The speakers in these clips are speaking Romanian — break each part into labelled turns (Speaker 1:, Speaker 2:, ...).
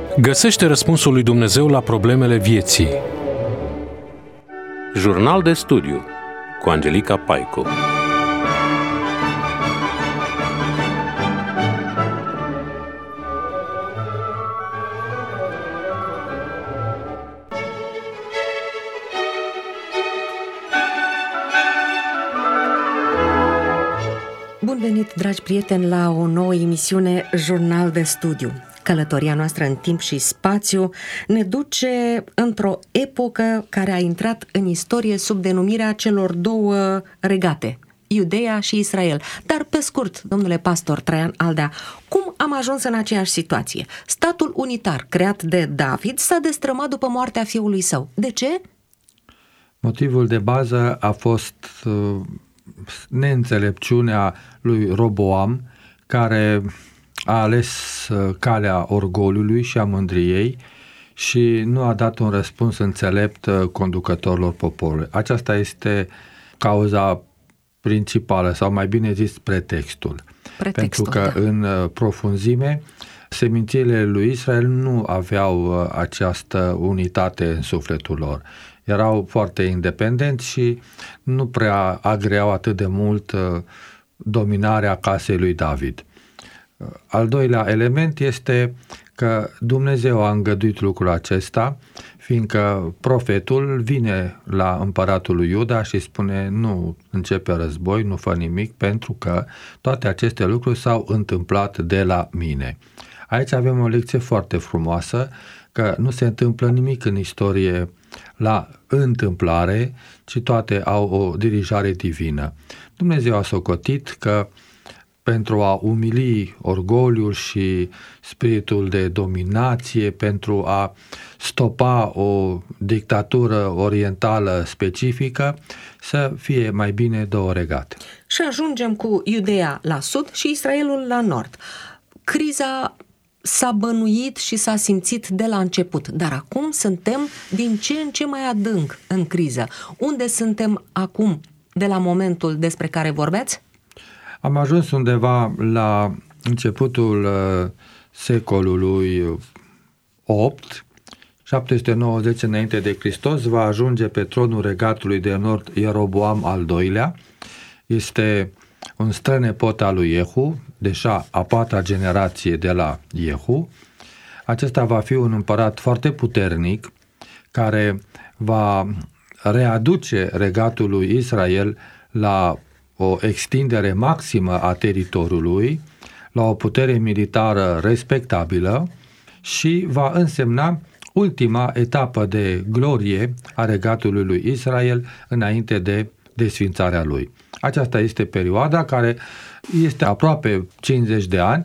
Speaker 1: Găsește răspunsul lui Dumnezeu la problemele vieții. Jurnal de studiu cu Angelica Paicu.
Speaker 2: Bun venit, dragi prieteni, la o nouă emisiune Jurnal de studiu. Călătoria noastră în timp și spațiu ne duce într-o epocă care a intrat în istorie sub denumirea celor două regate, Iudeea și Israel. Dar pe scurt, domnule pastor Traian Aldea, cum am ajuns în aceeași situație? Statul unitar creat de David s-a destrămat după moartea fiului său. De ce?
Speaker 3: Motivul de bază a fost neînțelepciunea lui Roboam, care a ales calea orgoliului și a mândriei și nu a dat un răspuns înțelept conducătorilor poporului. Aceasta este cauza principală, sau mai bine zis pretextul. Pentru că în profunzime semințiile lui Israel nu aveau această unitate în sufletul lor. Erau foarte independenți și nu prea agreau atât de mult dominarea casei lui David. Al doilea element este că Dumnezeu a îngăduit lucrul acesta, fiindcă profetul vine la împăratul lui Iuda și spune: nu începe război, nu fă nimic, pentru că toate aceste lucruri s-au întâmplat de la mine. Aici avem o lecție foarte frumoasă, că nu se întâmplă nimic în istorie la întâmplare, ci toate au o dirijare divină. Dumnezeu a socotit că pentru a umili orgoliul și spiritul de dominație, pentru a stopa o dictatură orientală specifică, să fie mai bine două regate.
Speaker 2: Și ajungem cu Iudeea la sud și Israelul la nord. Criza s-a bănuit și s-a simțit de la început, dar acum suntem din ce în ce mai adânc în criză. Unde suntem acum de la momentul despre care vorbeați?
Speaker 3: Am ajuns undeva la începutul secolului 8, 790 înainte de Hristos, va ajunge pe tronul regatului de nord Ieroboam al II-lea. Este un strănepot al lui Jehu, deja a patra generație de la Jehu. Acesta va fi un împărat foarte puternic, care va readuce regatul lui Israel la o extindere maximă a teritoriului, la o putere militară respectabilă și va însemna ultima etapă de glorie a regatului lui Israel înainte de desfințarea lui. Aceasta este perioada care este aproape 50 de ani,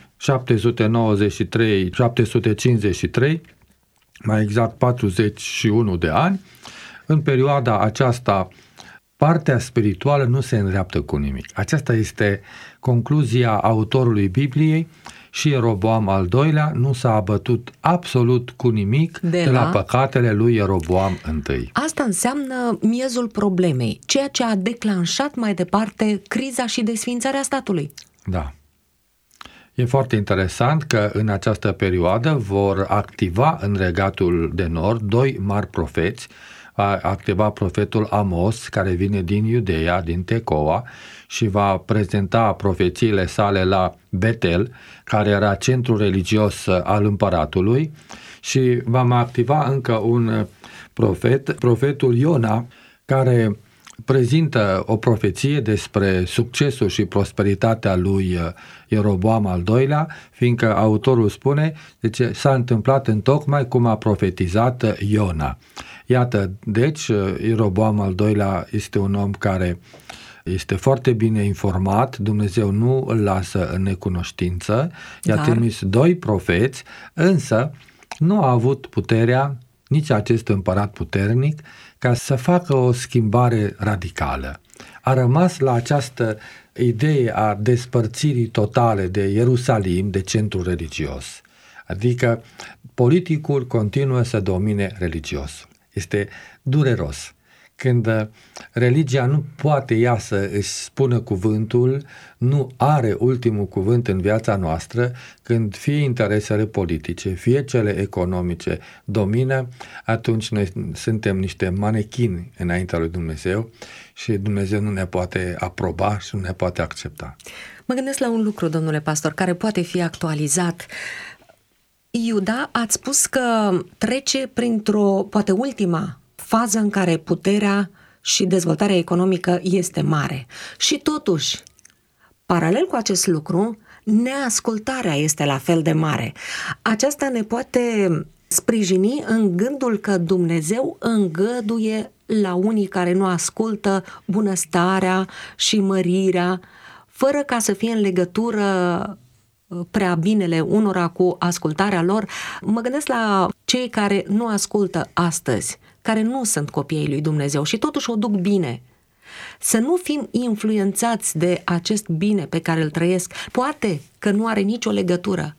Speaker 3: 793-753, mai exact 41 de ani. În perioada aceasta partea spirituală nu se îndreaptă cu nimic. Aceasta este concluzia autorului Bibliei și Ieroboam al II-lea nu s-a abătut absolut cu nimic de la păcatele lui Ieroboam I.
Speaker 2: Asta înseamnă miezul problemei, ceea ce a declanșat mai departe criza și desființarea statului.
Speaker 3: Da. E foarte interesant că în această perioadă vor activa în regatul de nord doi mari profeți. Va activa profetul Amos, care vine din Iudeea, din Tecoa, și va prezenta profețiile sale la Betel, care era centrul religios al împăratului, și va mai activa încă un profet, profetul Iona, care prezintă o profeție despre succesul și prosperitatea lui Ieroboam al II-lea, fiindcă autorul spune: deci s-a întâmplat întocmai cum a profetizat Iona. Iată, deci, Ieroboam al II-lea este un om care este foarte bine informat, Dumnezeu nu îl lasă în necunoștință, i-a trimis doi profeți, însă nu a avut puterea, nici acest împărat puternic, ca să facă o schimbare radicală. A rămas la această idee a despărțirii totale de Ierusalim, de centru religios. Adică politicul continuă să domine religiosul. Este dureros când religia nu poate ea să își spună cuvântul, nu are ultimul cuvânt în viața noastră, când fie interesele politice, fie cele economice domină, atunci noi suntem niște manechini înaintea lui Dumnezeu și Dumnezeu nu ne poate aproba și nu ne poate accepta.
Speaker 2: Mă gândesc la un lucru, domnule pastor, care poate fi actualizat. Iuda, ați spus că trece printr-o, poate ultima fază în care puterea și dezvoltarea economică este mare. Și totuși, paralel cu acest lucru, neascultarea este la fel de mare. Aceasta ne poate sprijini în gândul că Dumnezeu îngăduie la unii care nu ascultă bunăstarea și mărirea, fără ca să fie în legătură prea binele unora cu ascultarea lor. Mă gândesc la cei care nu ascultă astăzi, care nu sunt copiii lui Dumnezeu și totuși o duc bine. Să nu fim influențați de acest bine pe care îl trăiesc. Poate că nu are nicio legătură.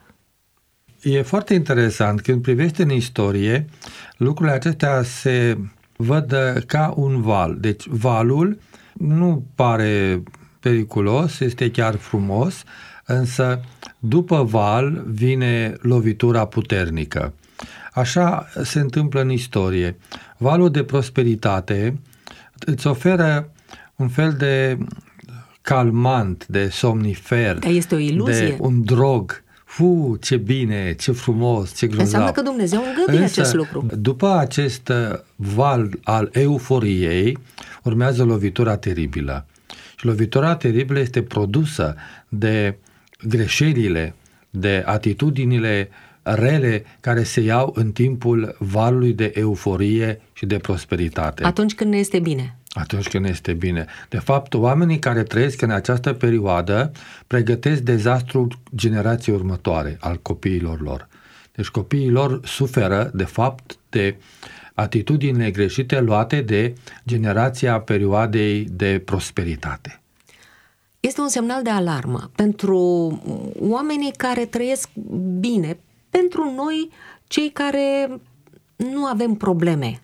Speaker 3: E foarte interesant, când privești în istorie, lucrurile acestea se văd ca un val. Deci valul nu pare periculos, este chiar frumos, însă după val vine lovitura puternică. Așa se întâmplă în istorie. Valul de prosperitate îți oferă un fel de calmant, de somnifer,
Speaker 2: este o iluzie.
Speaker 3: de un drog. Ce bine, ce frumos, ce grozav.
Speaker 2: Înseamnă că Dumnezeu îngăduie acest lucru.
Speaker 3: După acest val al euforiei, urmează lovitura teribilă. Și lovitura teribilă este produsă de greșelile, de atitudinile rele care se iau în timpul valului de euforie și de prosperitate.
Speaker 2: Atunci când ne este bine.
Speaker 3: Atunci când este bine. De fapt, oamenii care trăiesc în această perioadă pregătesc dezastrul generației următoare al copiilor lor. Deci copiii lor suferă, de fapt, de atitudinile greșite luate de generația perioadei de prosperitate.
Speaker 2: Este un semnal de alarmă pentru oamenii care trăiesc bine, pentru noi, cei care nu avem probleme.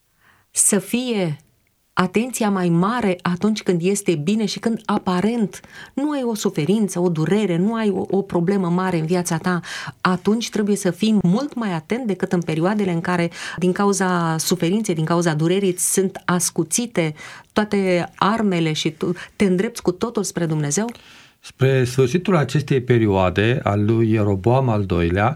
Speaker 2: Să fie atenția mai mare atunci când este bine și când aparent nu ai o suferință, o durere, nu ai o problemă mare în viața ta, atunci trebuie să fii mult mai atent decât în perioadele în care, din cauza suferinței, din cauza durerii, îți sunt ascuțite toate armele și tu te îndrepți cu totul spre Dumnezeu?
Speaker 3: Spre sfârșitul acestei perioade, al lui Ieroboam al II-lea,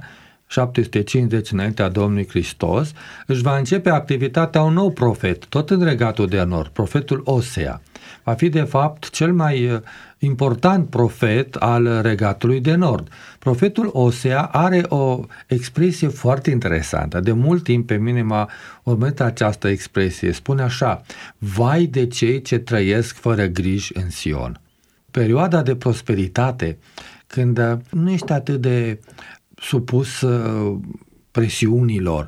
Speaker 3: 750 înaintea Domnului Hristos, își va începe activitatea un nou profet, tot în Regatul de Nord, profetul Osea. Va fi de fapt cel mai important profet al Regatului de Nord. Profetul Osea are o expresie foarte interesantă. De mult timp pe mine m-a urmărit această expresie. Spune așa: vai de cei ce trăiesc fără griji în Sion. Perioada de prosperitate, când nu ești atât de supus presiunilor.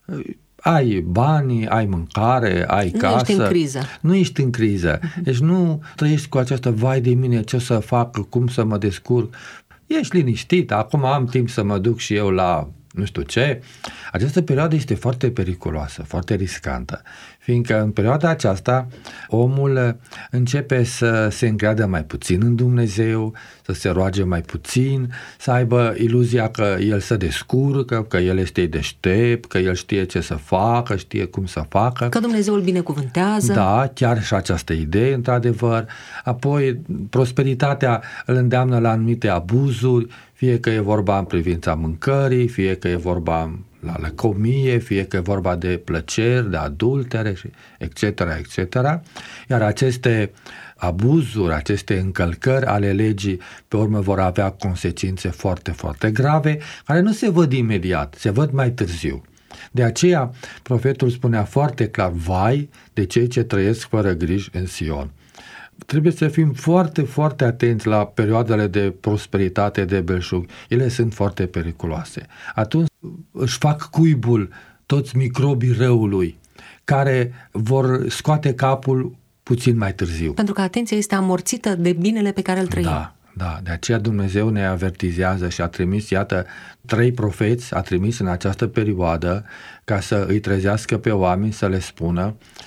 Speaker 3: Ai bani, ai mâncare, ai casă.
Speaker 2: Nu ești în criză.
Speaker 3: Nu ești în criză. Deci nu trăiești cu această vai de mine, ce să fac, cum să mă descurc. Ești liniștit, acum am timp să mă duc și eu la nu știu ce. Această perioadă este foarte periculoasă, foarte riscantă, fiindcă în perioada aceasta omul începe să se încreadă mai puțin în Dumnezeu, să se roage mai puțin, să aibă iluzia că el se descurcă, că el este deștept, că el știe ce să facă, știe cum să facă.
Speaker 2: Că Dumnezeu îl binecuvântează.
Speaker 3: Da, chiar și această idee, într-adevăr. Apoi, prosperitatea îl îndeamnă la anumite abuzuri, fie că e vorba în privința mâncării, fie că e vorba la lăcomie, fie că e vorba de plăceri, de adultere, etc., etc. Iar aceste abuzuri, aceste încălcări ale legii, pe urmă vor avea consecințe foarte, foarte grave, care nu se văd imediat, se văd mai târziu. De aceea, profetul spunea foarte clar: vai de cei ce trăiesc fără griji în Sion. Trebuie să fim foarte, foarte atenți la perioadele de prosperitate, de belșug. Ele sunt foarte periculoase. Atunci își fac cuibul toți microbii răului, care vor scoate capul puțin mai târziu.
Speaker 2: Pentru că atenția este amorțită de binele pe care îl trăim.
Speaker 3: Da, de aceea Dumnezeu ne avertizează și a trimis, iată, 3 profeți, a trimis în această perioadă ca să îi trezească pe oameni, să le spună: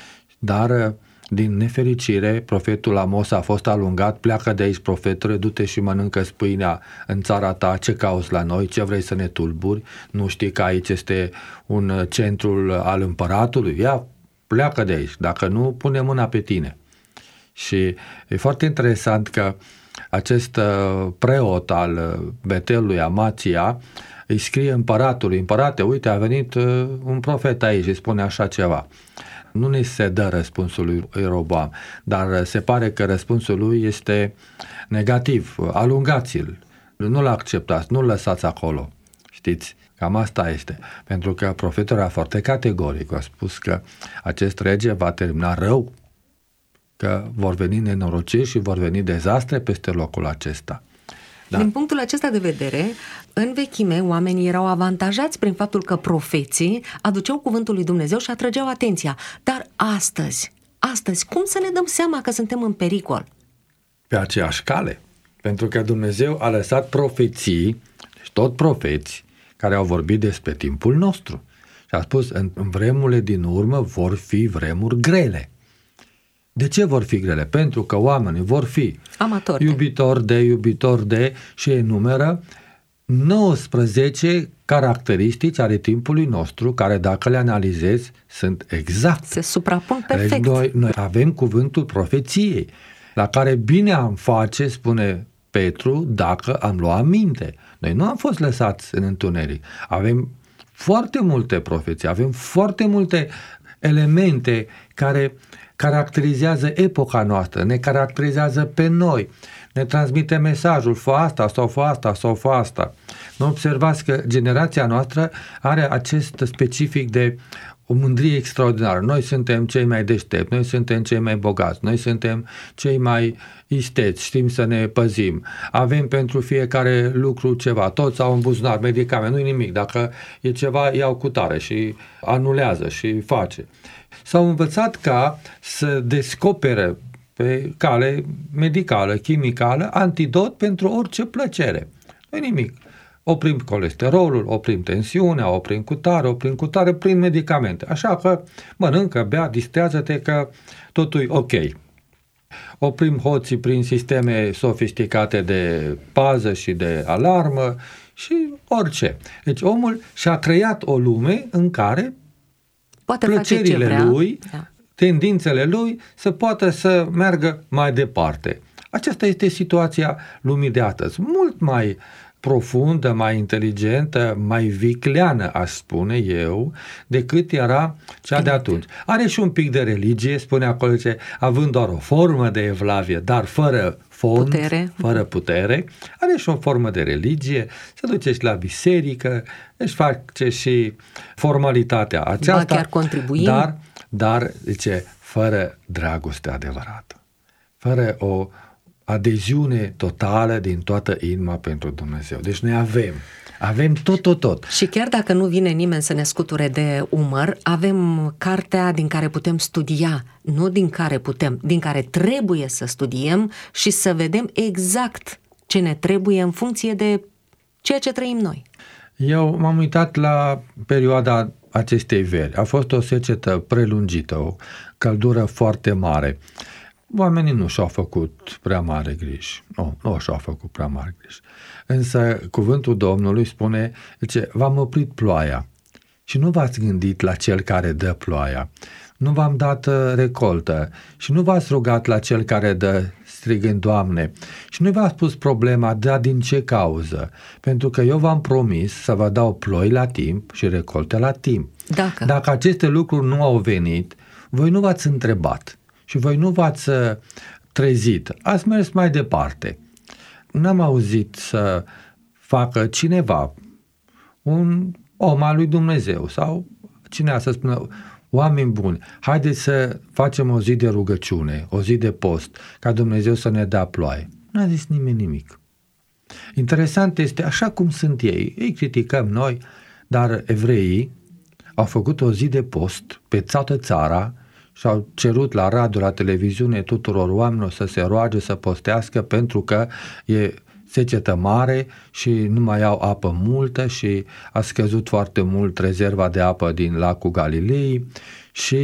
Speaker 3: dar din nefericire profetul Amos a fost alungat, pleacă de aici profetule, du-te și mănâncă pâinea în țara ta, ce cauți la noi, ce vrei să ne tulburi, nu știi că aici este un centrul al împăratului, ia pleacă de aici, dacă nu pune mâna pe tine. Și e foarte interesant că acest preot al Betelului, Amația, îi scrie împăratului: împărate, uite, a venit un profet aici și spune așa ceva. Nu ne se dă răspunsul lui Ieroboam, dar se pare că răspunsul lui este negativ. Alungați-l, nu-l acceptați, nu-l lăsați acolo. Știți? Cam asta este. Pentru că profetul era foarte categoric. A spus că acest rege va termina rău, că vor veni nenorociri și vor veni dezastre peste locul acesta.
Speaker 2: Da. Din punctul acesta de vedere, în vechime, oamenii erau avantajați prin faptul că profeții aduceau cuvântul lui Dumnezeu și atrăgeau atenția. Dar astăzi, cum să ne dăm seama că suntem în pericol?
Speaker 3: Pe aceeași cale. Pentru că Dumnezeu a lăsat profeții, deci tot profeți, care au vorbit despre timpul nostru. Și a spus, în vremurile din urmă vor fi vremuri grele. De ce vor fi grele? Pentru că oamenii vor fi iubitori de și enumeră 19 caracteristici ale timpului nostru, care dacă le analizezi sunt exacte.
Speaker 2: Se suprapun perfect.
Speaker 3: Noi avem cuvântul profeției, la care bine am face, spune Petru, dacă am luat aminte. Noi nu am fost lăsați în întuneric. Avem foarte multe profeții, avem foarte multe elemente care caracterizează epoca noastră, ne caracterizează pe noi, ne transmite mesajul, fă asta sau fă asta sau fă asta. Nu observați că generația noastră are acest specific de o mândrie extraordinară. Noi suntem cei mai deștepți, noi suntem cei mai bogați, noi suntem cei mai isteți, știm să ne păzim, avem pentru fiecare lucru ceva, toți au în buzunar medicamente, nu-i nimic, dacă e ceva iau cu tare și anulează și face. S-au învățat ca să descopere pe cale medicală, chimicală, antidot pentru orice plăcere. Nu-i nimic. Oprim colesterolul, oprim tensiunea, oprim cutare prin medicamente. Așa că mănâncă, bea, distrează-te că totul e ok. Oprim hoții prin sisteme sofisticate de pază și de alarmă și orice. Deci omul și-a creat o lume în care
Speaker 2: poate
Speaker 3: plăcerile lui, tendințele lui să poată să meargă mai departe. Aceasta este situația lumii de astăzi. Mult mai profundă, mai inteligentă, mai vicleană, aș spune eu, decât era cea de atunci. Are și un pic de religie, spune acolo, având doar o formă de evlavie, dar fără fond, fără putere, are și o formă de religie, se duce și la biserică, își face și formalitatea aceasta,
Speaker 2: chiar contribuim.
Speaker 3: Dar, zice, fără dragoste adevărată, fără o adeziune totală din toată inima pentru Dumnezeu. Deci noi avem tot.
Speaker 2: Și chiar dacă nu vine nimeni să ne scuture de umăr, avem cartea din care putem studia, nu din care trebuie să studiem și să vedem exact ce ne trebuie în funcție de ceea ce trăim noi.
Speaker 3: Eu m-am uitat la perioada acestei veri. A fost o secetă prelungită, o căldură foarte mare. Oamenii nu și-au făcut prea mare griji. Nu și-au făcut prea mare griji. Însă cuvântul Domnului spune, zice, v-am oprit ploaia și nu v-ați gândit la cel care dă ploaia. Nu v-am dat recoltă și nu v-ați rugat la cel care dă, strigând, Doamne, și nu v-ați pus problema, dar din ce cauză? Pentru că eu v-am promis să vă dau ploi la timp și recolte la timp. Dacă aceste lucruri nu au venit, voi nu v-ați întrebat și voi nu v-ați trezit. Ați mers mai departe. N-am auzit să facă cineva, un om al lui Dumnezeu sau cineva să spună, oameni buni, haideți să facem o zi de rugăciune, o zi de post, ca Dumnezeu să ne dea ploaie. N-a zis nimeni nimic. Interesant este, așa cum sunt ei, îi criticăm noi, dar evreii au făcut o zi de post pe toată țara și au cerut la radio, la televiziune tuturor oamenilor să se roage, să postească, pentru că e secetă mare și nu mai au apă multă și a scăzut foarte mult rezerva de apă din lacul Galilei și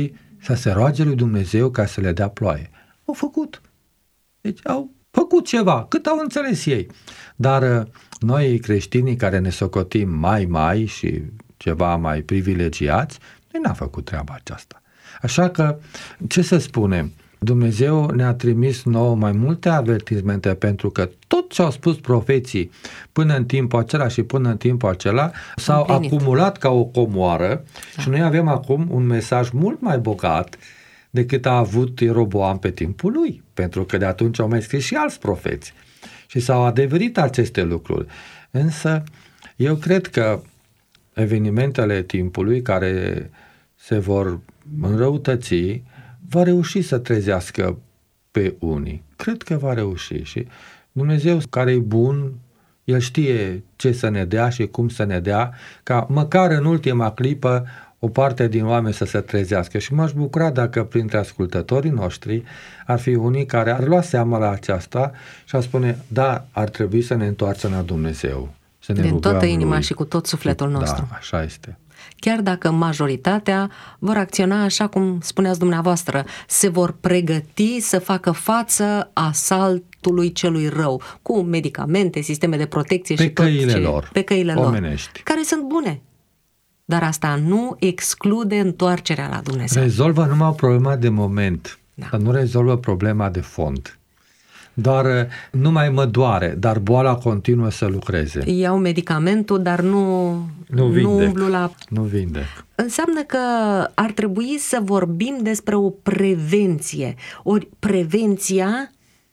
Speaker 3: să se roage lui Dumnezeu ca să le dea ploaie. Au făcut. Deci au făcut ceva, cât au înțeles ei. Dar noi creștinii care ne socotim mai și ceva mai privilegiați, noi n-am făcut treaba aceasta. Așa că, ce să spunem, Dumnezeu ne-a trimis nouă mai multe avertismente, pentru că tot ce au spus profeții până în timpul acela și până în timpul acela s-au acumulat ca o comoară, și noi avem acum un mesaj mult mai bogat decât a avut Ieroboam pe timpul lui, pentru că de atunci au mai scris și alți profeți și s-au adeverit aceste lucruri. Însă eu cred că evenimentele timpului care se vor înrăutăți va reuși să trezească pe unii. Cred că va reuși și Dumnezeu, care e bun, El știe ce să ne dea și cum să ne dea, ca măcar în ultima clipă o parte din oameni să se trezească. Și m-aș bucura dacă printre ascultătorii noștri ar fi unii care ar lua seama la aceasta și ar spune, da, ar trebui să ne întoarcem la Dumnezeu, să ne
Speaker 2: din
Speaker 3: rugăm
Speaker 2: toată inima
Speaker 3: Lui.
Speaker 2: Și cu tot sufletul nostru.
Speaker 3: Da, așa este.
Speaker 2: Chiar dacă majoritatea vor acționa așa cum spuneați dumneavoastră, se vor pregăti să facă față asaltului celui rău, cu medicamente, sisteme de protecție
Speaker 3: Pe
Speaker 2: și tot
Speaker 3: căile
Speaker 2: ce...
Speaker 3: lor,
Speaker 2: pe căile
Speaker 3: omenești,
Speaker 2: lor, care sunt bune. Dar asta nu exclude întoarcerea la Dumnezeu.
Speaker 3: Rezolvă numai problema de moment, dar nu rezolvă problema de fond. Doar nu mai mă doare, dar boala continuă să lucreze.
Speaker 2: Iau medicamentul, dar nu umblu la...
Speaker 3: Nu vindec.
Speaker 2: Înseamnă că ar trebui să vorbim despre o prevenție. Ori prevenția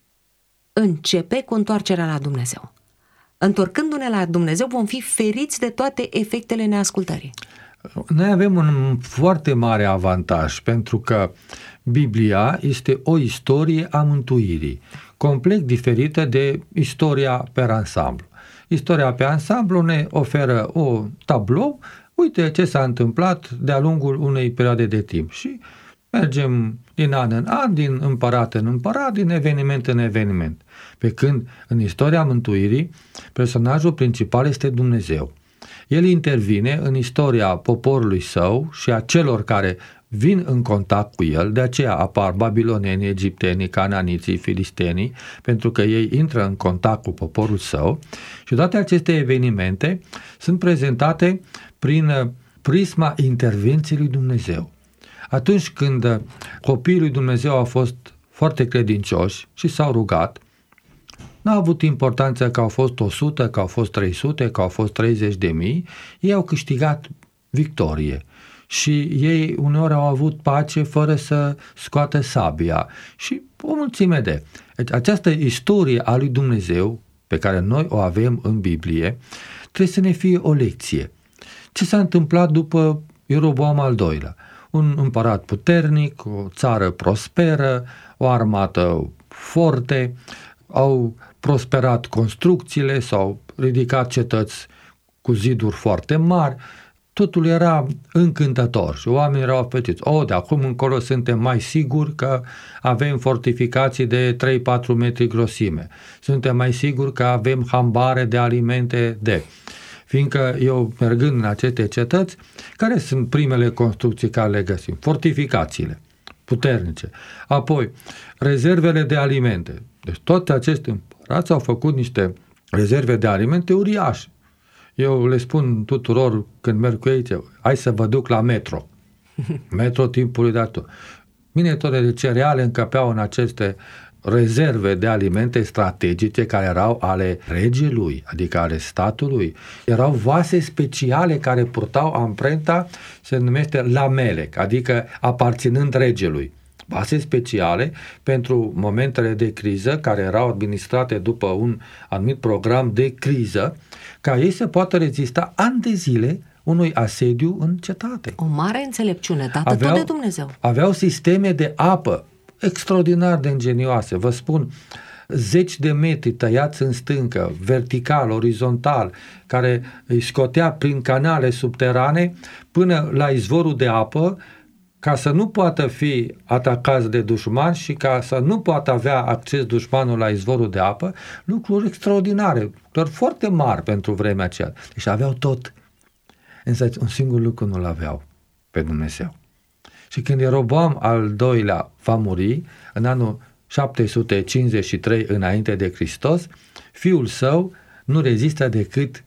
Speaker 2: începe cu întoarcerea la Dumnezeu. Întorcându-ne la Dumnezeu vom fi feriți de toate efectele neascultării.
Speaker 3: Noi avem un foarte mare avantaj, pentru că Biblia este o istorie a mântuirii, complet diferită de istoria pe ansamblu. Istoria pe ansamblu ne oferă o tablou, uite ce s-a întâmplat de-a lungul unei perioade de timp și mergem din an în an, din împărat în împărat, din eveniment în eveniment. Pe când în istoria mântuirii, personajul principal este Dumnezeu. El intervine în istoria poporului său și a celor care vin în contact cu el, de aceea apar babilonenii, egiptenii, cananiții, filistenii, pentru că ei intră în contact cu poporul său și toate aceste evenimente sunt prezentate prin prisma intervenției lui Dumnezeu. Atunci când copiii lui Dumnezeu au fost foarte credincioși și s-au rugat, n-a avut importanță că au fost 100, că au fost 300, că au fost 30.000, ei au câștigat victorie. Și ei uneori au avut pace fără să scoată sabia și o mulțime de. Deci, această istorie a lui Dumnezeu pe care noi o avem în Biblie trebuie să ne fie o lecție. Ce s-a întâmplat după Ieroboam al II-lea? Un împărat puternic, o țară prosperă, o armată forte, au prosperat construcțiile, s-au ridicat cetăți cu ziduri foarte mari, totul era încântător și oamenii erau fericiți. De acum încolo suntem mai siguri că avem fortificații de 3-4 metri grosime. Suntem mai siguri că avem hambare de alimente Fiindcă eu, mergând în aceste cetăți, care sunt primele construcții care le găsim? Fortificațiile puternice. Apoi, rezervele de alimente. Deci toate aceste împărați au făcut niște rezerve de alimente uriașe. Eu le spun tuturor când merg cu ei, hai să vă duc la Metro. Metro timpului de atunci. Mine-tone de cereale încăpeau în aceste rezerve de alimente strategice care erau ale regelui, adică ale statului. Erau vase speciale care purtau amprenta, se numește lamelec, adică aparținând regelui. Vase speciale pentru momentele de criză care erau administrate după un anumit program de criză, ca ei să poată rezista ani de zile unui asediu în cetate.
Speaker 2: O mare înțelepciune dată tot de Dumnezeu.
Speaker 3: Aveau sisteme de apă extraordinar de ingenioase. Vă spun, 10 de metri tăiați în stâncă, vertical, orizontal, care îi scotea prin canale subterane până la izvorul de apă, ca să nu poată fi atacați de dușmani și ca să nu poată avea acces dușmanul la izvorul de apă, lucruri extraordinare, doar foarte mari pentru vremea aceea. Deci aveau tot. Însă un singur lucru nu-l aveau pe Dumnezeu. Și când Ieroboam al doilea va muri, în anul 753 înainte de Hristos, fiul său nu rezistă decât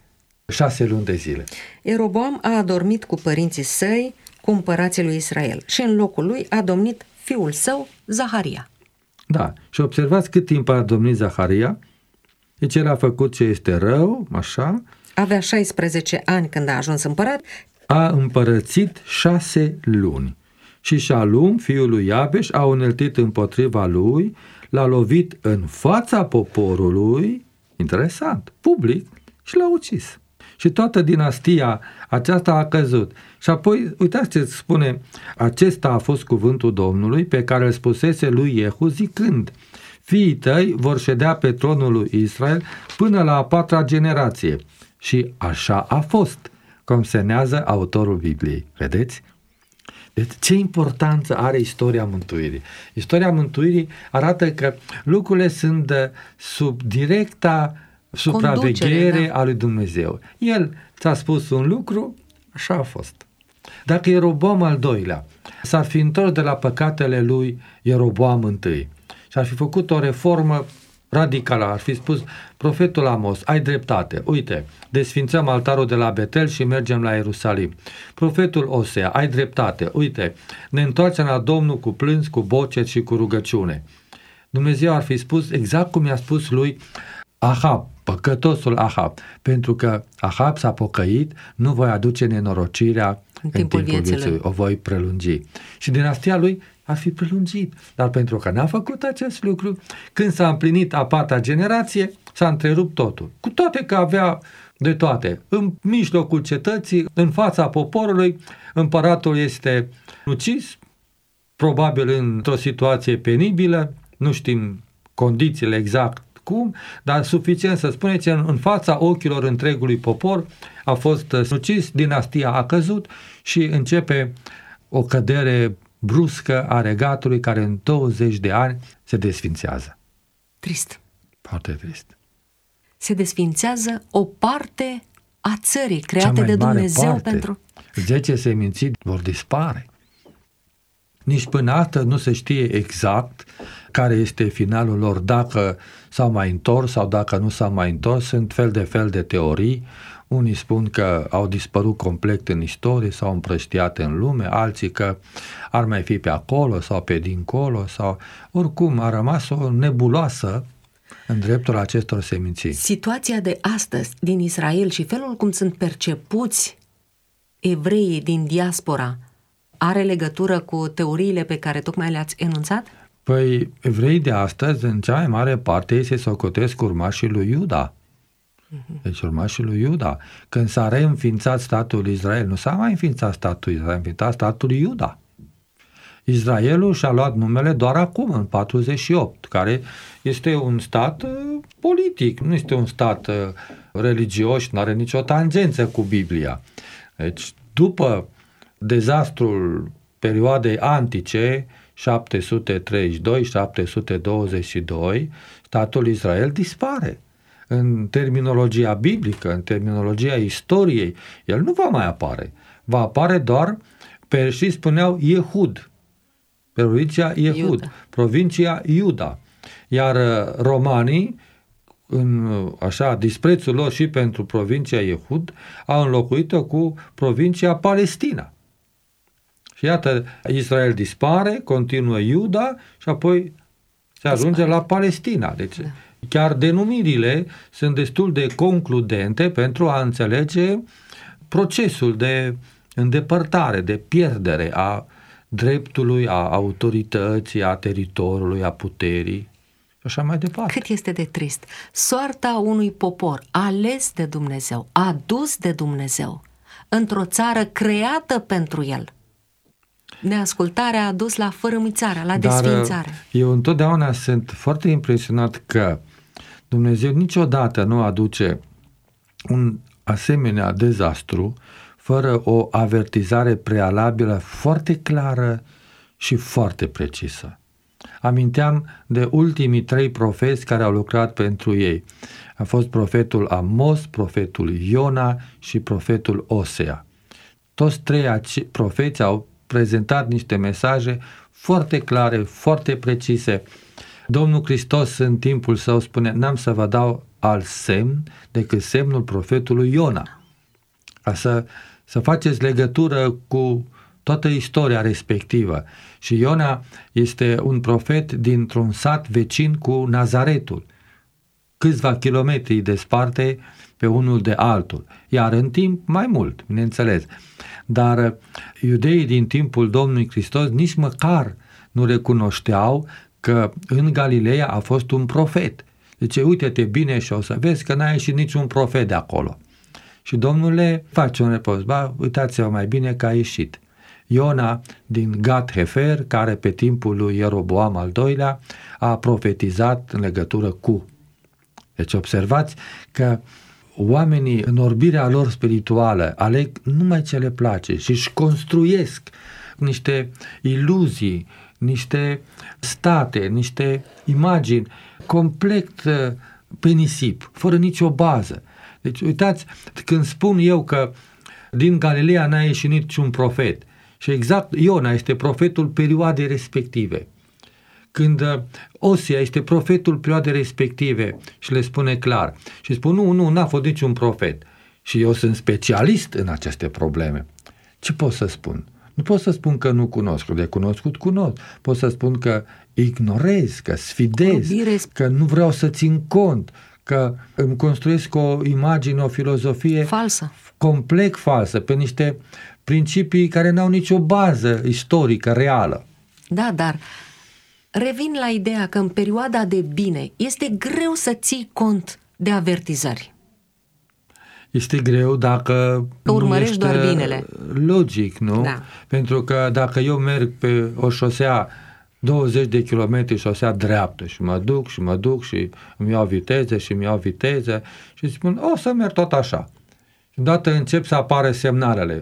Speaker 3: 6 luni de zile.
Speaker 2: Ieroboam a adormit cu părinții săi, cu împărații lui Israel, și în locul lui a domnit fiul său, Zaharia.
Speaker 3: Da, și observați cât timp a domnit Zaharia. Deci el a făcut ce este rău, așa.
Speaker 2: Avea 16 ani când a ajuns împărat.
Speaker 3: A împărățit 6 luni. Și Șalum, fiul lui Iabeș, a uneltit împotriva lui, l-a lovit în fața poporului, interesant, public, și l-a ucis. Și toată dinastia aceasta a căzut. Și apoi, uitați ce spune, acesta a fost cuvântul Domnului pe care îl spusese lui Iehu zicând: fiii tăi vor ședea pe tronul lui Israel până la a 4-a generație. Și așa a fost, consemnează autorul Bibliei. Vedeți? Deci ce importanță are istoria mântuirii? Istoria mântuirii arată că lucrurile sunt sub directa supraveghere a lui Dumnezeu. El ți-a spus un lucru, așa a fost. Dacă Ieroboam al doilea s-ar fi întors de la păcatele lui Ieroboam întâi și ar fi făcut o reformă radicală, ar fi spus profetul Amos: ai dreptate, uite, desfințăm altarul de la Betel și mergem la Ierusalim. Profetul Osea: ai dreptate, uite, ne întoarcem la Domnul cu plâns, cu bocet și cu rugăciune. Dumnezeu ar fi spus exact cum i-a spus lui Ahab, păcătosul Ahab, pentru că Ahab s-a pocăit, nu voi aduce nenorocirea în timpul vieții, o voi prelungi. Și dinastia lui ar fi prelungit, dar pentru că n-a făcut acest lucru, când s-a împlinit a 4-a generație, s-a întrerupt totul. Cu toate că avea de toate. În mijlocul cetății, în fața poporului, împăratul este ucis, probabil într-o situație penibilă, nu știm condițiile exact cum, dar suficient să spuneți, în fața ochilor întregului popor a fost ucis, dinastia a căzut și începe o cădere bruscă a regatului care în 20 de ani se desfințează.
Speaker 2: Trist.
Speaker 3: Foarte trist.
Speaker 2: Se desfințează o parte a țării create de Dumnezeu
Speaker 3: parte.
Speaker 2: pentru...
Speaker 3: 10 seminții vor dispare. Nici până astăzi nu se știe exact care este finalul lor, dacă s-au mai întors sau dacă nu s-au mai întors. Sunt fel de teorii. Unii spun că au dispărut complet în istorie, s-au împrăștiat în lume, alții că ar mai fi pe acolo sau pe dincolo, sau oricum a rămas o nebuloasă în dreptul acestor seminții.
Speaker 2: Situația de astăzi din Israel și felul cum sunt percepuți evreii din diaspora are legătură cu teoriile pe care tocmai le-ați enunțat?
Speaker 3: Păi, evreii de astăzi, în cea mai mare parte, ei se socotesc urmașii lui Iuda. Deci urmașii lui Iuda. Când s-a reînființat statul Israel, nu s-a mai înființat statul Israel, s-a înființat statul Iuda. Israelul și-a luat numele doar acum, în 48, care este un stat politic, nu este un stat religios, nu are nicio tangență cu Biblia. Deci, după dezastrul perioadei antice, 732-722, statul Israel dispare. În terminologia biblică, în terminologia istoriei, el nu va mai apare. Va apare doar, perșii spuneau Iehud, provincia Iehud, provincia Iuda. Iar romanii, în așa disprețul lor și pentru provincia Iehud, au înlocuit-o cu provincia Palestina. Și iată, Israel dispare, continuă Iuda și apoi se ajunge la Palestina. Deci chiar denumirile sunt destul de concludente pentru a înțelege procesul de îndepărtare, de pierdere a dreptului, a autorității, a teritoriului, a puterii și așa mai departe.
Speaker 2: Cât este de trist. Soarta unui popor ales de Dumnezeu, adus de Dumnezeu, într-o țară creată pentru el. Neascultarea a dus la fărâmițare, la desființare.
Speaker 3: Dar eu întotdeauna sunt foarte impresionat că Dumnezeu niciodată nu aduce un asemenea dezastru fără o avertizare prealabilă foarte clară și foarte precisă. Aminteam de ultimii 3 profeți care au lucrat pentru ei. A fost profetul Amos, profetul Iona și profetul Osea. Toți 3 profeți au prezentat niște mesaje foarte clare, foarte precise. Domnul Hristos în timpul său spune: n-am să vă dau alt semn decât semnul profetului Iona. Ca să faceți legătură cu toată istoria respectivă. Și Iona este un profet dintr-un sat vecin cu Nazaretul. Câțiva kilometri desparte pe unul de altul. Iar în timp mai mult, bineînțeles. Dar iudeii din timpul Domnului Hristos nici măcar nu recunoșteau că în Galileea a fost un profet. Deci uite-te bine și o să vezi că n-a ieșit niciun profet de acolo. Și Domnul le face un răspuns: ba, uitați-vă mai bine că a ieșit Iona din Gat-Hefer, care pe timpul lui Ieroboam al II-lea a profetizat în legătură cu. Deci observați că oamenii în orbirea lor spirituală aleg numai ce le place și își construiesc niște iluzii, niște state, niște imagini complet pe nisip, fără nicio bază. Deci uitați, când spun eu că din Galileea n-a ieșit niciun profet, și exact Iona este profetul perioadei respective. Când Osia este profetul perioadei respective și le spune clar și spun nu, n-a fost niciun profet și eu sunt specialist în aceste probleme, ce pot să spun? Nu pot să spun că nu cunosc, de cunoscut cunosc. Pot să spun că ignorez, că sfidez, că nu vreau să țin cont, că îmi construiesc o imagine, o filozofie
Speaker 2: falsă,
Speaker 3: complet falsă, pe niște principii care n-au nicio bază istorică, reală.
Speaker 2: Da, dar revin la ideea că în perioada de bine este greu să ții cont de avertizări.
Speaker 3: Este greu dacă
Speaker 2: urmărești doar binele.
Speaker 3: Logic, nu?
Speaker 2: Da.
Speaker 3: Pentru că dacă eu merg pe o șosea 20 de kilometri, șosea dreaptă, și mă duc și îmi iau viteză și spun, o să merg tot așa. Și odată încep să apară semnalele,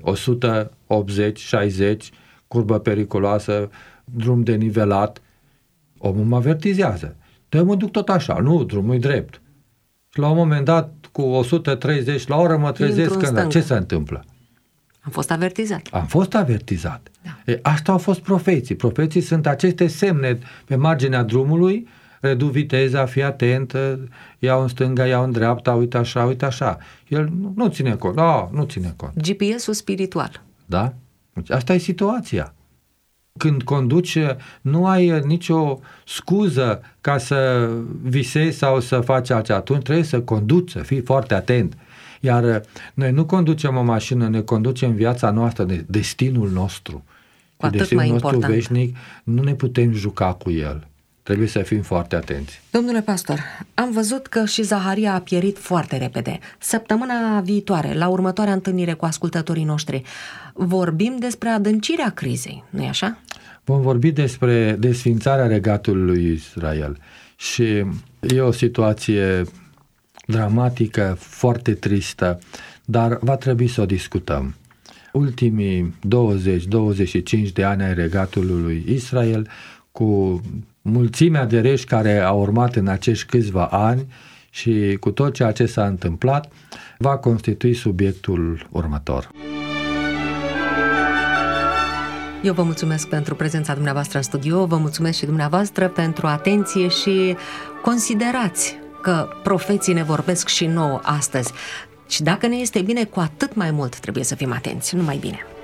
Speaker 3: 180, 60, curbă periculoasă, drum denivelat, omul mă avertizează. Dar mă duc tot așa, nu, drumul e drept. Și la un moment dat, cu 130 la oră, mă trezesc că ce se întâmplă?
Speaker 2: Am fost avertizat. Da.
Speaker 3: Asta au fost profeții. Profeții sunt aceste semne pe marginea drumului, reduc viteza, fii atent, iau în stânga, iau în dreapta, uite așa. El nu ține cont. Nu ține cont.
Speaker 2: GPS-ul spiritual.
Speaker 3: Da? Asta e situația. Când conduci, nu ai nicio scuză ca să visezi sau să faci altceva. Atunci trebuie să conduci, să fii foarte atent. Iar noi nu conducem o mașină, ne conducem viața noastră, destinul nostru.
Speaker 2: Cu atât destinul mai
Speaker 3: nostru
Speaker 2: important.
Speaker 3: Veșnic, nu ne putem juca cu el. Trebuie să fim foarte atenți.
Speaker 2: Domnule pastor, am văzut că și Zaharia a pierit foarte repede. Săptămâna viitoare, la următoarea întâlnire cu ascultătorii noștri, vorbim despre adâncirea crizei, nu-i așa?
Speaker 3: Vom vorbi despre desfințarea regatului lui Israel. Și e o situație dramatică, foarte tristă, dar va trebui să o discutăm. Ultimii 20-25 de ani ai regatului lui Israel, cu mulțimea de reși care au urmat în acești câțiva ani și cu tot ceea ce s-a întâmplat, va constitui subiectul următor.
Speaker 2: Eu vă mulțumesc pentru prezența dumneavoastră în studio, vă mulțumesc și dumneavoastră pentru atenție și considerați că profeții ne vorbesc și nouă astăzi. Și dacă ne este bine, cu atât mai mult trebuie să fim atenți. Numai bine!